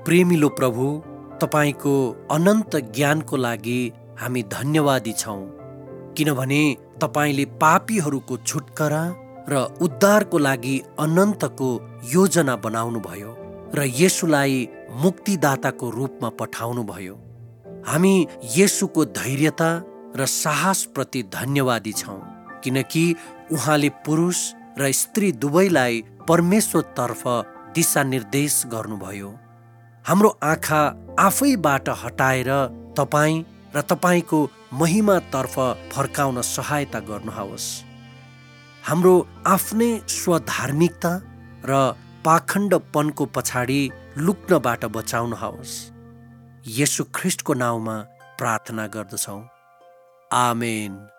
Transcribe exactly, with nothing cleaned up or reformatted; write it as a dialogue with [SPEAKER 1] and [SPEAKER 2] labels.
[SPEAKER 1] प्रेमिलो प्रभु, तपाईँको अनन्त ज्ञानको लागि हामी धन्यवादी छौँ, किनभने तपाईँले पापीहरूको छुटकारा र उद्धारको लागि अनन्तको योजना बनाउनुभयो र येशूलाई मुक्तिदाताको रूपमा पठाउनुभयो। हामी येशूको धैर्यता र साहसप्रति धन्यवादी छौँ, किनकि उहाँले पुरुष र स्त्री दुवैलाई परमेश्वरतर्फ दिशानिर्देश गर्नुभयो। हाम्रो आँखा आफैबाट हटाएर तपाईँ र तपाईँको महिमातर्फ फर्काउन सहायता गर्नुहोस्। हाम्रो आफ्नै स्वधार्मिकता र पाखण्डपनको पछाडि लुक्नबाट बचाउनुहोस्। येशू ख्रीष्टको नाउँमा प्रार्थना गर्दछौँ, आमेन।